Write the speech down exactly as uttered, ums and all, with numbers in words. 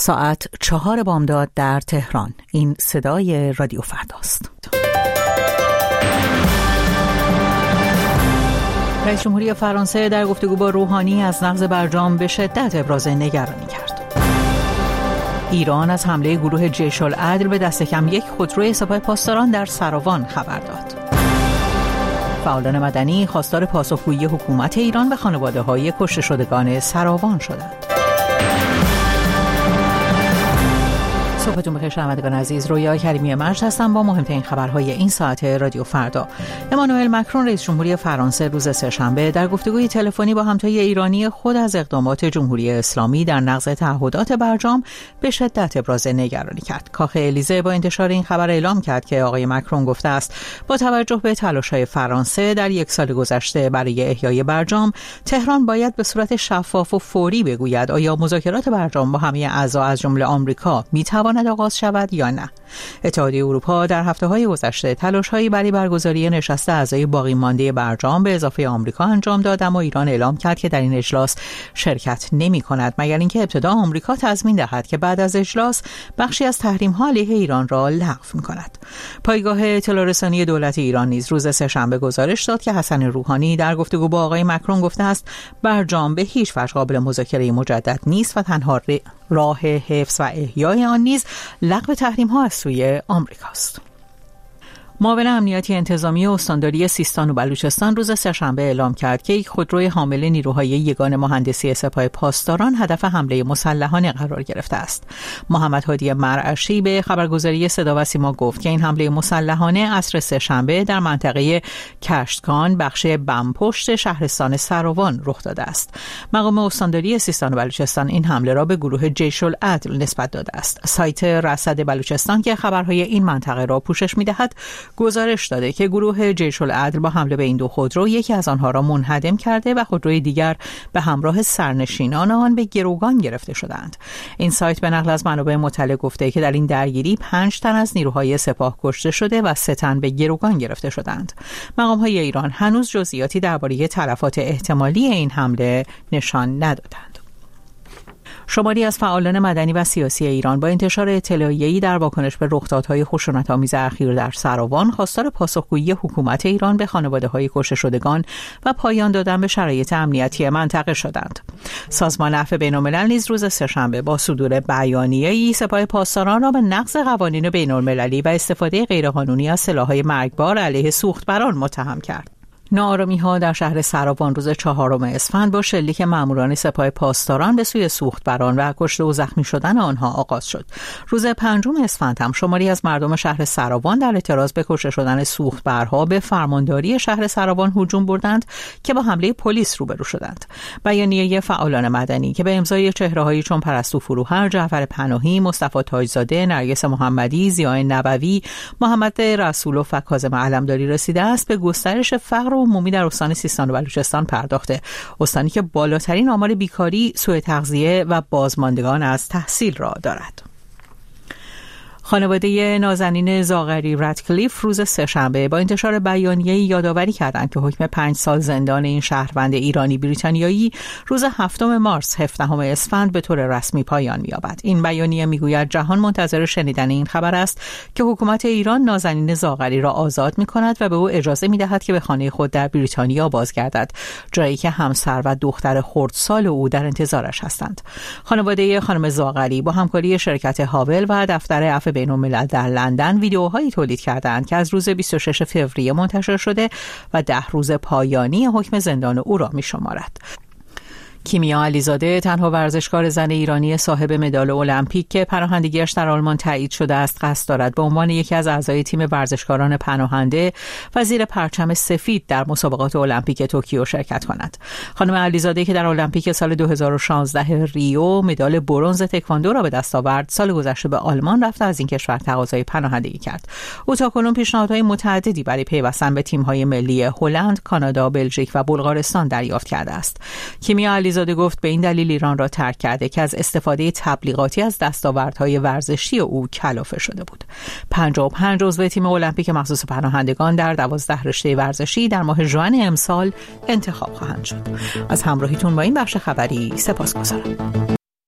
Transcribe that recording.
ساعت چهار بامداد در تهران. این صدای رادیو فرداست. رئیس جمهوری فرانسه در گفتگو با روحانی از نقض برجام به شدت ابراز نگرانی کرد. ایران از حمله گروه جیش العدل به دست کم یک خودروی سپاه پاسداران در سراوان خبر داد. فعالان مدنی خواستار پاسخگویی حکومت ایران به خانواده‌های کشته شدگان سراوان شدند. صبحتون بخیر شنوندگان عزیز، رویا کریمی مجد هستم با مهمترین خبرهای این ساعت رادیو فردا. امانوئل مکرون رئیس جمهوری فرانسه روز سه‌شنبه در گفتگوی تلفنی با همتای ایرانی خود از اقدامات جمهوری اسلامی در نقض تعهدات برجام به شدت ابراز نگرانی کرد. کاخ الیزه با انتشار این خبر اعلام کرد که آقای مکرون گفته است با توجه به تلاش‌های فرانسه در یک سال گذشته برای احیای برجام، تهران باید به صورت شفاف و فوری بگوید آیا مذاکرات برجام با همه اعضا از جمله آمریکا می‌تواند آغاز شود یا نه. اتحادیه اروپا در هفته‌های گذشته تلاش‌هایی برای برگزاری نشست اعضای باقی مانده برجام به اضافه آمریکا انجام داد، اما ایران اعلام کرد که در این اجلاس شرکت نمی‌کند مگر اینکه ابتدا آمریکا تضمین دهد که بعد از اجلاس بخشی از تحریم‌ها علیه ایران را لغو کند. پایگاه اطلاع رسانی دولت ایران نیز روز سه‌شنبه گزارش داد که حسن روحانی در گفتگو با آقای مکرون گفته است برجام به هیچ وجه قابل مذاکره مجدد نیست و تنها راه حفظ و احیای آن نیز لغو تحریم‌ها از سوی آمریکاست. معاون امنیتی انتظامی استانداری سیستان و بلوچستان روز سه‌شنبه اعلام کرد که یک خودروی حامل نیروهای یگان مهندسی سپاه پاسداران هدف حمله مسلحانه قرار گرفته است. محمد هادی مرعشی به خبرگزاری صدا و سیما گفت که این حمله مسلحانه عصر سه‌شنبه در منطقه کشتکان بخش بمپشت شهرستان سراوان رخ داده است. مقام استانداری سیستان و بلوچستان این حمله را به گروه جیش العدل نسبت داده است. سایت رصد بلوچستان که خبرهای این منطقه را پوشش می‌دهد گزارش داده که گروه جیش العدل با حمله به این دو خودرو یکی از آنها را منهدم کرده و خودروی دیگر به همراه سرنشینان آن به گروگان گرفته شدند. این سایت به نقل از منابع مطلع گفته که در این درگیری پنج تن از نیروهای سپاه کشته شده و سه تن به گروگان گرفته شدند. مقام‌های ایران هنوز جزئیاتی درباره تلفات احتمالی این حمله نشان ندادند. شماری از فعالان مدنی و سیاسی ایران با انتشار اطلاعیه‌ای در واکنش به رخدادهای خشونت‌آمیز اخیر در سراوان خواستار پاسخگویی حکومت ایران به خانواده‌های کشته شدگان و پایان دادن به شرایط امنیتی منطقه شدند. سازمان عفو بین‌الملل نیز روز سه‌شنبه با صدور بیانیه‌ای سپاه پاسداران را به نقض قوانین بین‌المللی و استفاده غیرقانونی از سلاح‌های مرگبار علیه سوختبران متهم کرد. ناآرامی‌ها در شهر سراوان روز چهارم اسفند با شلیک ماموران سپاه پاسداران به سوی سوختبران و کشته و زخمی شدن آنها آغاز شد. روز پنجم اسفند هم شماری از مردم شهر سراوان در اعتراض به کشته شدن سوختبرها به فرمانداری شهر سراوان هجوم بردند که با حمله پلیس روبرو شدند. بیانیه فعالان مدنی که به امضای چهره‌هایی چون پرستو فروهر، جعفر پناهی، مصطفی تاجزاده، نرگس محمدی، ضیاء نبوی، محمد رسولوف و کاظم علمداری رسیده است به گسترش فقر عمومی در استان سیستان و بلوچستان پرداخته، استانی که بالاترین آمار بیکاری، سوء تغذیه و بازماندگان از تحصیل را دارد. خانواده نازنین زاغری رادکلیف روز سه‌شنبه با انتشار بیانیه‌ای یادآوری کردند که حکم پنج سال زندان این شهروند ایرانی بریتانیایی روز هفتم مارس هفدهم اسفند به طور رسمی پایان می‌یابد. این بیانیه می‌گوید جهان منتظر شنیدن این خبر است که حکومت ایران نازنین زاغری را آزاد می‌کند و به او اجازه می‌دهد که به خانه خود در بریتانیا بازگردد، جایی که همسر و دختر خردسال او در انتظارش هستند. خانواده خانم زاغری با همکاری شرکت هاول و دفتر عفو بین‌الملل در لندن ویدیوهایی تولید کردند که از روز بیست و شش فوریه منتشر شده و ده روز پایانی حکم زندان او را می‌شمارد. کیمیا علیزاده تنها ورزشکار زن ایرانی صاحب مدال المپیک که پناهندگیش در آلمان تایید شده است قصد دارد به عنوان یکی از اعضای تیم ورزشکاران پناهنده و زیر پرچم سفید در مسابقات المپیک توکیو شرکت کند. خانم علیزاده که در المپیک سال دو هزار و شانزده ریو مدال برنز تکواندو را به دست آورد، سال گذشته به آلمان رفت و از این کشور تقاضای پناهندگی کرد. او تاکنون پیشنهادهای متعددی برای پیوستن به تیم‌های ملی هلند، کانادا، بلژیک و بلغارستان دریافت کرده است. کیمیا علیزاده گفت به این دلیل ایران را ترک کرده که از استفاده تبلیغاتی از دستاوردهای ورزشی او کلافه شده بود. پنجاه و پنج عضو تیم المپیک مخصوص پناهندگان در دوازده رشته ورزشی در ماه ژوئن امسال انتخاب خواهند شد. از همراهیتون با این بخش خبری سپاسگزارم.